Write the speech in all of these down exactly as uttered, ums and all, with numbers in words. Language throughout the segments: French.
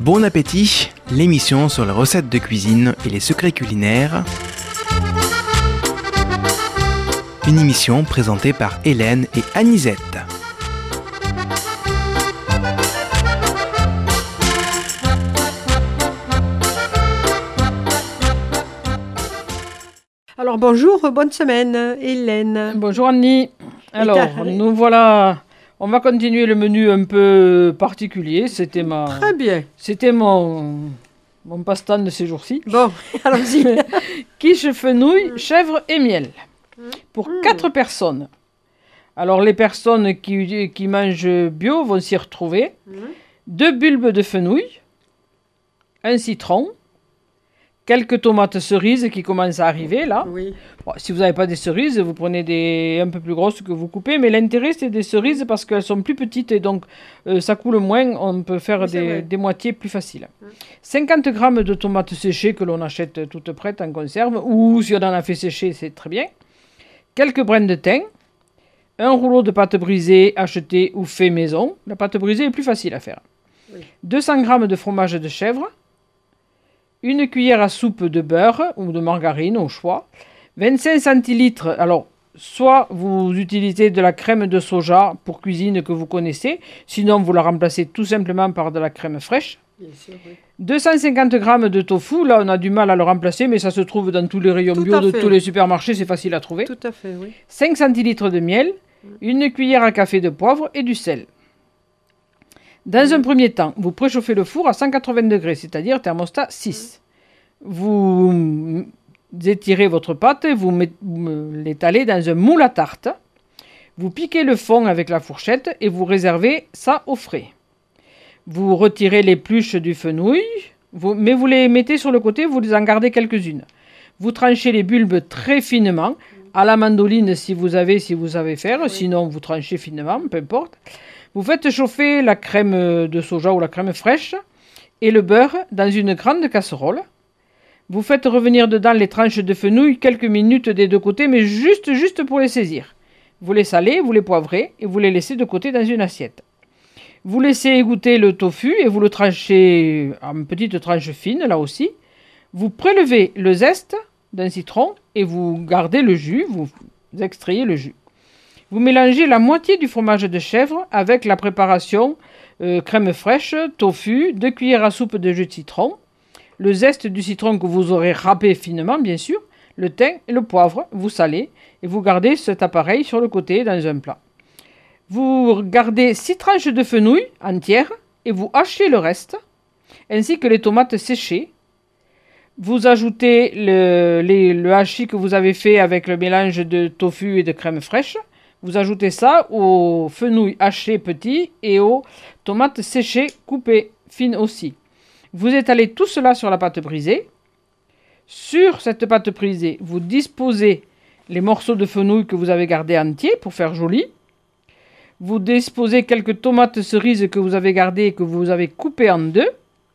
Bon appétit, l'émission sur les recettes de cuisine et les secrets culinaires. Une émission présentée par Hélène et Anisette. Alors bonjour, bonne semaine, Hélène. Bonjour Annie. Alors, nous voilà, on va continuer le menu un peu particulier. C'était ma, Très bien. C'était mon, mon passe-temps de ces jours-ci. Bon, allons-y. Quiche, fenouil, chèvre et miel. Pour Mmh. quatre personnes. Alors, les personnes qui, qui mangent bio vont s'y retrouver. Mmh. Deux bulbes de fenouil, un citron, quelques tomates cerises qui commencent à arriver là. Oui. Bon, si vous n'avez pas des cerises, vous prenez des un peu plus grosses que vous coupez. Mais l'intérêt, c'est des cerises parce qu'elles sont plus petites et donc euh, ça coule moins. On peut faire Oui, c'est des, vrai. des moitiés plus faciles. Mmh. cinquante grammes de tomates séchées que l'on achète toutes prêtes en conserve. Ou si on en a fait sécher, c'est très bien. Quelques brins de thym. Un rouleau de pâte brisée acheté ou fait maison. La pâte brisée est plus facile à faire. Oui. deux cents grammes de fromage de chèvre. Une cuillère à soupe de beurre ou de margarine au choix. vingt-cinq centilitres. Alors, soit vous utilisez de la crème de soja pour cuisine que vous connaissez. Sinon, vous la remplacez tout simplement par de la crème fraîche. Bien sûr, oui. deux cent cinquante grammes de tofu. Là, on a du mal à le remplacer, mais ça se trouve dans tous les rayons Tout bio à de fait. tous les supermarchés. C'est facile à trouver. Tout à fait, oui. cinq centilitres de miel. Une cuillère à café de poivre et du sel. Dans un premier temps, vous préchauffez le four à cent quatre-vingts degrés, c'est-à-dire thermostat six. Vous étirez votre pâte et vous, met- vous l'étalez dans un moule à tarte. Vous piquez le fond avec la fourchette et vous réservez ça au frais. Vous retirez les pluches du fenouil, vous- mais vous les mettez sur le côté, vous les en gardez quelques-unes. Vous tranchez les bulbes très finement, à la mandoline si vous avez, si vous savez faire, Oui. sinon vous tranchez finement, peu importe. Vous faites chauffer la crème de soja ou la crème fraîche et le beurre dans une grande casserole. Vous faites revenir dedans les tranches de fenouil quelques minutes des deux côtés, mais juste, juste pour les saisir. Vous les salez, vous les poivrez et vous les laissez de côté dans une assiette. Vous laissez égoutter le tofu et vous le tranchez en petites tranches fines, là aussi. Vous prélevez le zeste d'un citron et vous gardez le jus, vous extrayez le jus. Vous mélangez la moitié du fromage de chèvre avec la préparation euh, crème fraîche, tofu, deux cuillères à soupe de jus de citron, le zeste du citron que vous aurez râpé finement, bien sûr, le thym et le poivre, vous salez et vous gardez cet appareil sur le côté dans un plat. Vous gardez six tranches de fenouil entières et vous hachez le reste, ainsi que les tomates séchées. Vous ajoutez le, les- le hachis que vous avez fait avec le mélange de tofu et de crème fraîche. Vous ajoutez ça aux fenouil hachés petits et aux tomates séchées coupées fines aussi. Vous étalez tout cela sur la pâte brisée. Sur cette pâte brisée, vous disposez les morceaux de fenouil que vous avez gardés entiers pour faire joli. Vous disposez quelques tomates cerises que vous avez gardées et que vous avez coupées en deux.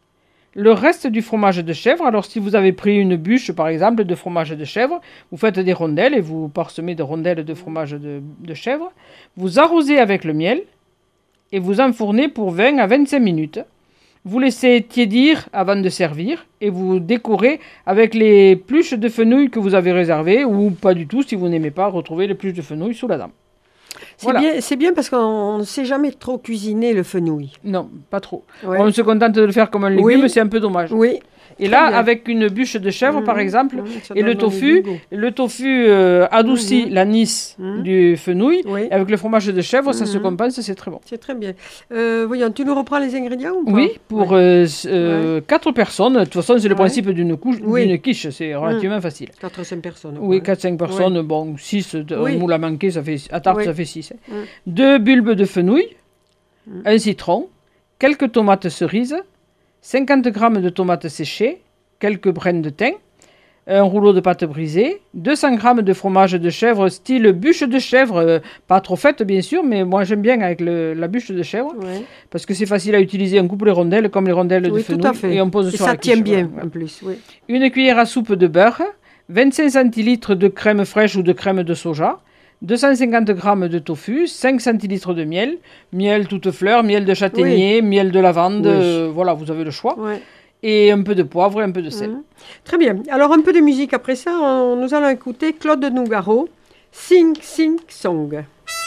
Le reste du fromage de chèvre, alors si vous avez pris une bûche par exemple de fromage de chèvre, vous faites des rondelles et vous parsemez de rondelles de fromage de, de chèvre. Vous arrosez avec le miel et vous enfournez pour vingt à vingt-cinq minutes. Vous laissez tiédir avant de servir et vous décorez avec les pluches de fenouil que vous avez réservées ou pas du tout si vous n'aimez pas retrouver les pluches de fenouil sous la dent. C'est Voilà. bien, c'est bien parce qu'on ne sait jamais trop cuisiner le fenouil. Non, pas trop. Ouais. On se contente de le faire comme un légume, Oui. c'est un peu dommage. Oui. Et Très là, bien. avec une bûche de chèvre, par Mmh, exemple, mmh, ça et le donne tofu, du goût. le tofu euh, adoucit Mhm. l'anis Mhm. du fenouil. Oui. Et avec le fromage de chèvre, ça se Mhm. compense, c'est très bon. C'est très bien. Euh, voyons, tu nous reprends les ingrédients ou pas? Oui, pour Ouais. euh, s- euh, quatre personnes. De toute façon, c'est le Ouais. principe d'une couche, Oui. d'une quiche. C'est relativement facile. quatre à cinq personnes. Oui, quoi. quatre cinq personnes. Bon, six, Oui. un moule à manquer, ça fait, à tarte, Oui. ça fait six. Mm. Deux bulbes de fenouil, Mm. un citron, quelques tomates cerises, cinquante grammes de tomates séchées, quelques brins de thym, un rouleau de pâte brisée, deux cents grammes de fromage de chèvre style bûche de chèvre, euh, pas trop faite bien sûr, mais moi j'aime bien avec le- la bûche de chèvre, Ouais. parce que c'est facile à utiliser, on coupe les rondelles comme les rondelles de Oui, tout fenouil, à fait. et on pose Et sur ça la tient quiche, bien voilà. en plus. Oui. Une cuillère à soupe de beurre, vingt-cinq centilitres de crème fraîche ou de crème de soja, deux cent cinquante grammes de tofu, cinq centilitres de miel, miel toute fleur, miel de châtaignier, oui. miel de lavande, oui. euh, voilà, vous avez le choix. Ouais. Et un peu de poivre et un peu de sel. Mmh. Très bien. Alors, un peu de musique après ça. On, nous allons écouter Claude Nougaro, Sing Sing Song.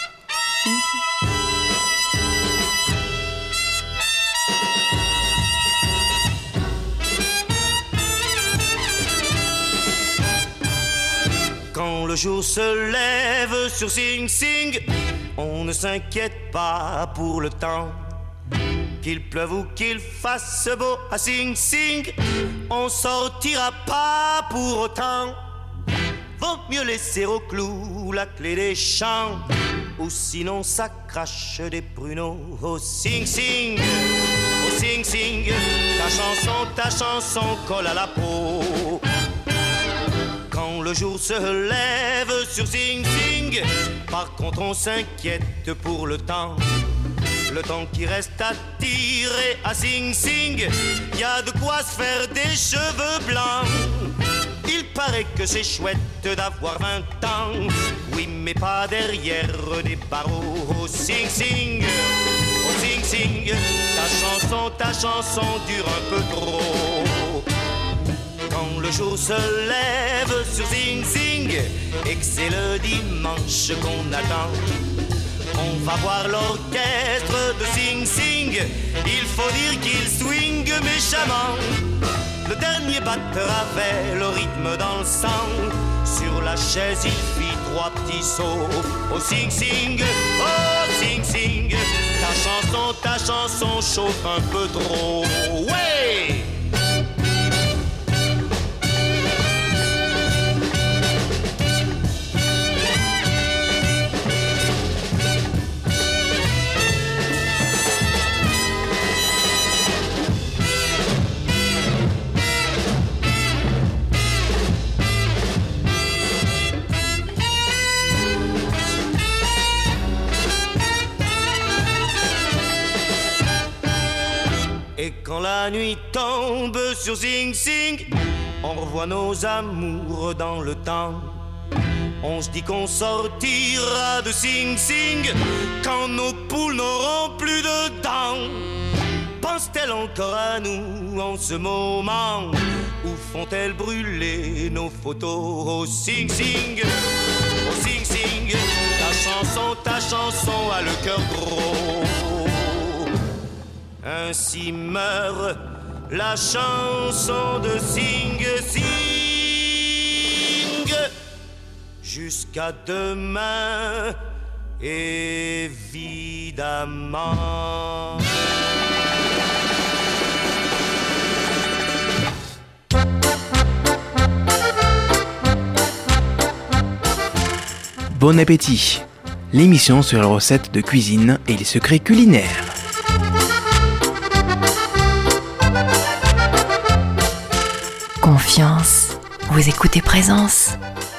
Quand le jour se lève sur Sing Sing, on ne s'inquiète pas pour le temps. Qu'il pleuve ou qu'il fasse beau à Sing Sing, on sortira pas pour autant. Vaut mieux laisser au clou la clé des champs, ou sinon ça crache des pruneaux. Oh Sing Sing, oh Sing Sing, ta chanson, ta chanson colle à la peau. Quand le jour se lève sur Sing Sing, par contre on s'inquiète pour le temps. Le temps qui reste à tirer à Sing Sing, y a de quoi se faire des cheveux blancs. Il paraît que c'est chouette d'avoir vingt ans, oui mais pas derrière des barreaux. Oh Sing Sing, oh Sing Sing, ta chanson, ta chanson dure un peu trop. Quand le jour se lève sur Sing Sing et que c'est le dimanche qu'on attend, on va voir l'orchestre de Sing Sing, il faut dire qu'il swing méchamment. Le dernier batteur avait le rythme dans le sang, sur la chaise il fit trois petits sauts. Oh Sing Sing, oh Sing Sing, ta chanson, ta chanson chauffe un peu trop. Ouais! Et quand la nuit tombe sur Sing Sing, on revoit nos amours dans le temps. On se dit qu'on sortira de Sing Sing quand nos poules n'auront plus de dents. Pense-t-elle encore à nous en ce moment, ou font-elles brûler nos photos? Oh Sing Sing, oh Sing Sing, ta chanson, ta chanson a le cœur gros. Ainsi meurt la chanson de Sing Sing. Jusqu'à demain, évidemment. Bon appétit! L'émission sur les recettes de cuisine et les secrets culinaires. Confiance, vous écoutez Présence.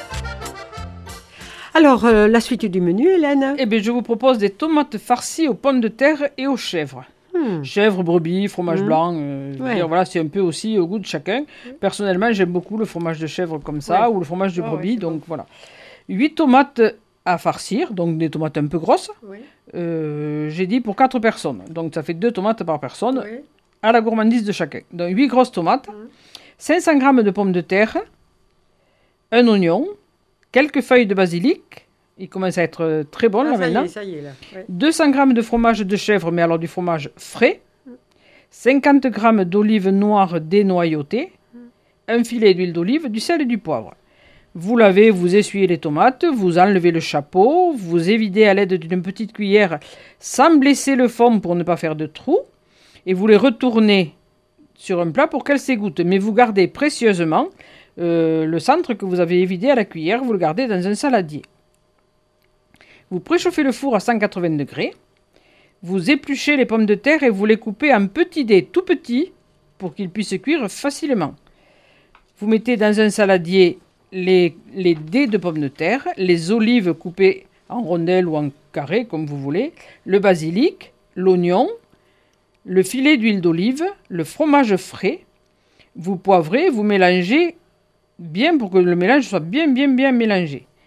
Alors, euh, la suite du menu, Hélène? Eh bien, je vous propose des tomates farcies aux pommes de terre et aux chèvres. Hmm. Chèvre, brebis, fromage mmh. blanc, euh, ouais. dire, voilà, c'est un peu aussi au goût de chacun. Mmh. Personnellement, j'aime beaucoup le fromage de chèvre comme ça, ouais. ou le fromage de oh, brebis, ouais, donc bon. Voilà. huit tomates à farcir, donc des tomates un peu grosses. Oui. Euh, j'ai dit pour quatre personnes, donc ça fait deux tomates par personne, oui. à la gourmandise de chacun. Donc huit grosses tomates. Mmh. cinq cents grammes de pommes de terre, un oignon, quelques feuilles de basilic, il commence à être très bon ah, là ça maintenant. Y est, ça y est, là. Ouais. deux cents grammes de fromage de chèvre, mais alors du fromage frais, mm. cinquante grammes d'olives noires dénoyautées, mm. un filet d'huile d'olive, du sel et du poivre. Vous lavez, vous essuyez les tomates, vous enlevez le chapeau, vous évidez à l'aide d'une petite cuillère sans blesser le fond pour ne pas faire de trous, et vous les retournez sur un plat pour qu'elles s'égouttent. Mais vous gardez précieusement euh, le centre que vous avez évidé à la cuillère, vous le gardez dans un saladier. Vous préchauffez le four à cent quatre-vingts degrés. Vous épluchez les pommes de terre et vous les coupez en petits dés tout petits pour qu'ils puissent cuire facilement. Vous mettez dans un saladier les, les dés de pommes de terre, les olives coupées en rondelles ou en carrés comme vous voulez, le basilic, l'oignon, le filet d'huile d'olive, le fromage frais. Vous poivrez, vous mélangez bien pour que le mélange soit bien, bien, bien mélangé.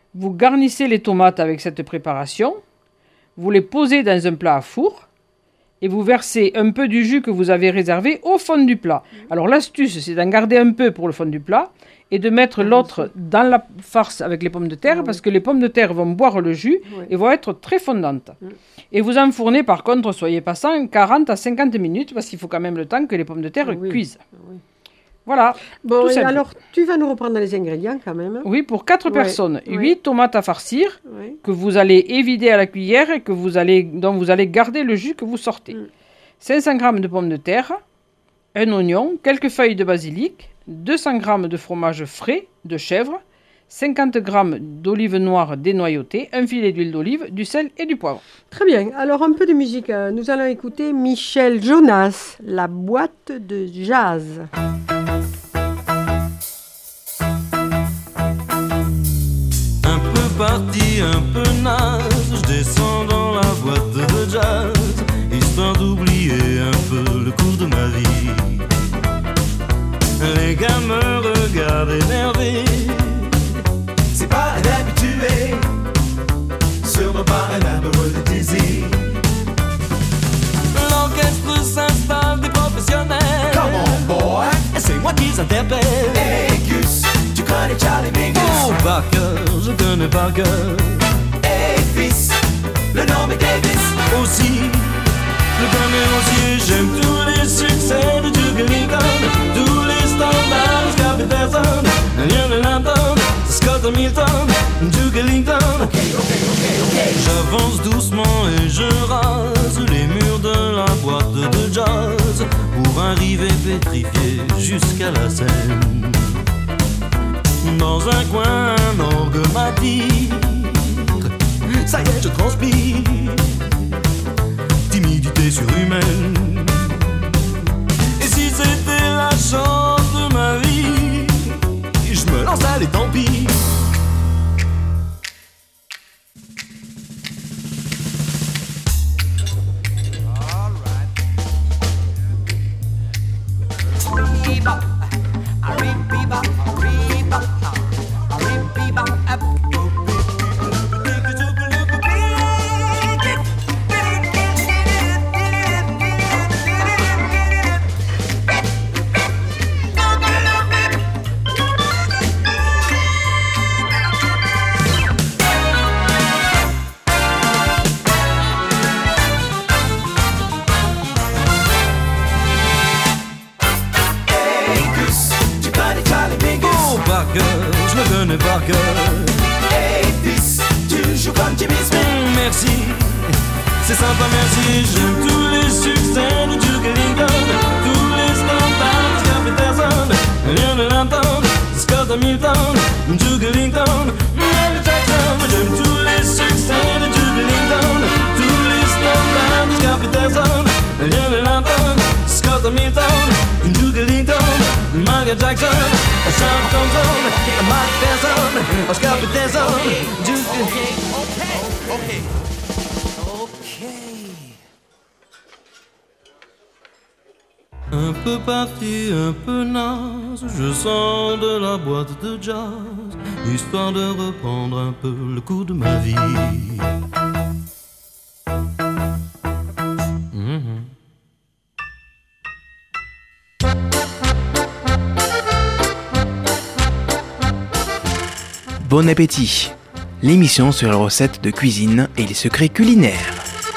Vous garnissez les tomates avec cette préparation. Vous les posez dans un plat à four. Et vous versez un peu du jus que vous avez réservé au fond du plat. Alors l'astuce, c'est d'en garder un peu pour le fond du plat et de mettre l'autre dans la farce avec les pommes de terre, parce que les pommes de terre vont boire le jus et vont être très fondantes. Et vous enfournez, par contre, soyez patient, quarante à cinquante minutes, parce qu'il faut quand même le temps que les pommes de terre oui. cuisent. Oui. Voilà. Bon, tout et simple. alors, tu vas nous reprendre les ingrédients quand même. Oui, pour quatre Ouais, personnes, ouais. huit tomates à farcir, Oui. que vous allez évider à la cuillère et que vous allez, dont vous allez garder le jus que vous sortez. Mm. cinq cents grammes de pommes de terre, un oignon, quelques feuilles de basilic, deux cents grammes de fromage frais de chèvre, cinquante grammes d'olive noire dénoyautée, un filet d'huile d'olive, du sel et du poivre. Très bien. Alors, un peu de musique. Euh, Nous allons écouter Michel Jonas, La boîte de jazz. Un peu parti, un peu naze, je descends dans la boîte de jazz, histoire d'oublier un peu le cours de ma vie. Les gars me regardent énervés. C'est pas un habitué, sûrement pas un amoureux de désir. L'orchestre s'installe des professionnels. Come on boy, Et c'est moi qui s'interpelle. hey Gus, tu connais Charlie Mingus. Oh, par cœur, je connais par cœur. Hey fils, le nom est Davis. Aussi, le premier aussi, j'aime tous les succès de Duke Ellington, tous les standards jusqu'à Peterson, Lionel Hampton, Scott Hamilton, Duke Ellington. Ok, ok, ok, ok. J'avance doucement et je rase les murs de la boîte de jazz pour arriver pétrifié jusqu'à la scène. Dans un coin, un orgue m'attire. Ça y est, je transpire. Timidité surhumaine. Et si c'était la chance de ma vie, je me lance, allez, tant pis. Hey Gus, tu connais Charlie Mingus. Oh, par cœur, je le connais par cœur. Hey fils, tu joues comme Jimmy Smith. Mmh, merci, c'est sympa, merci. J'aime tous les succès de Duke Ellington, tous les standards de Scott Peterson, Lionel Hampton, Scott Hamilton, Duke Ellington, Michael Jackson. J'aime tous les succès de Duke Ellington, tous les standards de Scott Peterson, Lionel Hampton, Scott Hamilton, Duke Ellington, Michael Jackson, Sean Thompson, Mike Tyson, Scott Peterson, Duke Ellington. Un peu parti, un peu naze, je sors de la boîte de jazz, histoire de reprendre un peu le cours de ma vie. Mhm. Bon appétit. L'émission sur les recettes de cuisine et les secrets culinaires.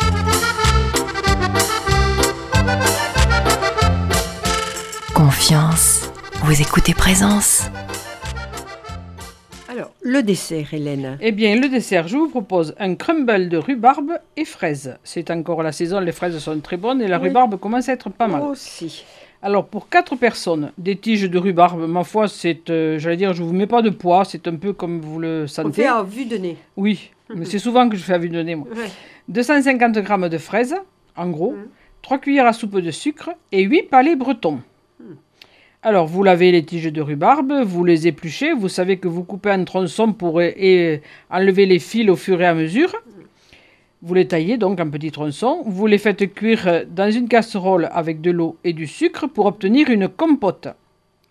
Confiance. Vous écoutez Présence. Alors, le dessert, Hélène. Eh bien, le dessert, je vous propose un crumble de rhubarbe et fraises. C'est encore la saison, les fraises sont très bonnes et la Oui. rhubarbe commence à être pas mal. Aussi. Alors, pour quatre personnes, des tiges de rhubarbe, ma foi, c'est, euh, j'allais dire, je vous mets pas de poids, c'est un peu comme vous le On sentez. fait à vue de nez. Oui, mais c'est souvent que je fais à vue de nez, moi. Ouais. deux cent cinquante grammes de fraises, en gros, Mhm. trois cuillères à soupe de sucre et huit palets bretons. Alors, vous lavez les tiges de rhubarbe, vous les épluchez, vous savez que vous coupez en tronçons pour euh, et enlever les fils au fur et à mesure. Vous les taillez donc en petits tronçons, vous les faites cuire dans une casserole avec de l'eau et du sucre pour obtenir une compote.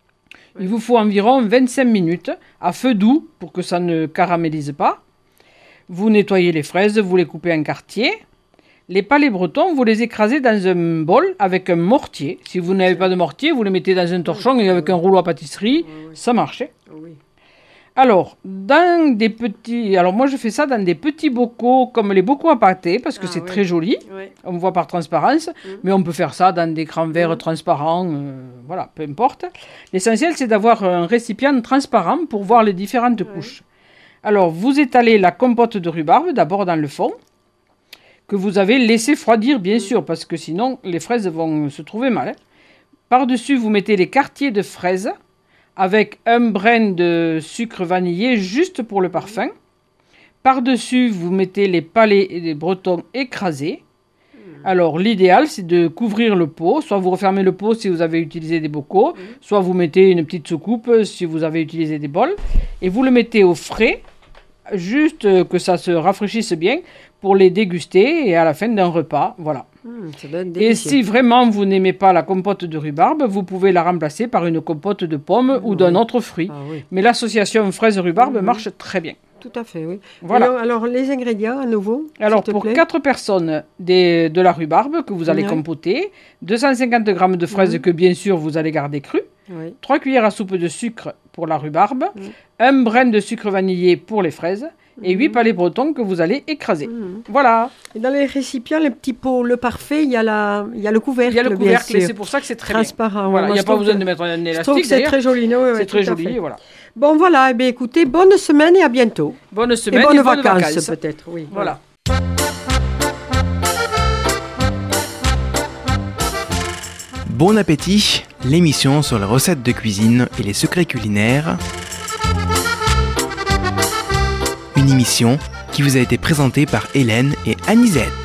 Il vous faut environ vingt-cinq minutes à feu doux pour que ça ne caramélise pas. Vous nettoyez les fraises, vous les coupez en quartiers. Les palets bretons, vous les écrasez dans un bol avec un mortier. Si vous n'avez pas de mortier, vous les mettez dans un torchon et avec un rouleau à pâtisserie, oui, oui. ça marche. Oui. Alors, dans des petits... Alors moi, je fais ça dans des petits bocaux, comme les bocaux à pâté, parce que ah, c'est oui. très joli. Oui. On voit par transparence, mmh. mais on peut faire ça dans des grands verres mmh. transparents. Euh, voilà, peu importe. L'essentiel, c'est d'avoir un récipient transparent pour voir les différentes oui. couches. Alors, vous étalez la compote de rhubarbe, d'abord dans le fond, que vous avez laissé refroidir, bien mmh. sûr, parce que sinon, les fraises vont se trouver mal. Hein. Par-dessus, vous mettez les quartiers de fraises, avec un brin de sucre vanillé juste pour le parfum. Par-dessus, vous mettez les palets et les bretons écrasés. Mmh. Alors, l'idéal, c'est de couvrir le pot. Soit vous refermez le pot si vous avez utilisé des bocaux, mmh. soit vous mettez une petite soucoupe si vous avez utilisé des bols. Et vous le mettez au frais, juste que ça se rafraîchisse bien, pour les déguster et à la fin d'un repas. Voilà. Mmh, ça donne et si vraiment vous n'aimez pas la compote de rhubarbe, vous pouvez la remplacer par une compote de pommes mmh. ou d'un autre fruit. Ah, oui. Mais l'association fraise-rhubarbe mmh. marche très bien. Tout à fait, oui. Voilà. Alors, alors les ingrédients à nouveau. Alors pour quatre personnes, des, de la rhubarbe que vous allez oui. compoter, deux cent cinquante grammes de fraises mmh. que bien sûr vous allez garder crues, oui. trois cuillères à soupe de sucre pour la rhubarbe, mmh. un brin de sucre vanillé pour les fraises, et huit palets bretons que vous allez écraser. Mmh. Voilà. Et dans les récipients, les petits pots, le parfait, il y a, la, il y a le couvercle. Il y a le couvercle, et c'est pour ça que c'est très transparent. Bien. Voilà. Il n'y a pas besoin de mettre un élastique. Je trouve que c'est très joli. Non, oui, c'est oui, très joli, voilà. Bon, voilà. Eh bien, écoutez, bonne semaine et à bientôt. Bonne semaine et bonnes et bonnes vacances, vacances. peut-être. Oui. Voilà. Bon appétit, l'émission sur les recettes de cuisine et les secrets culinaires. Une émission qui vous a été présentée par Hélène et Anisette.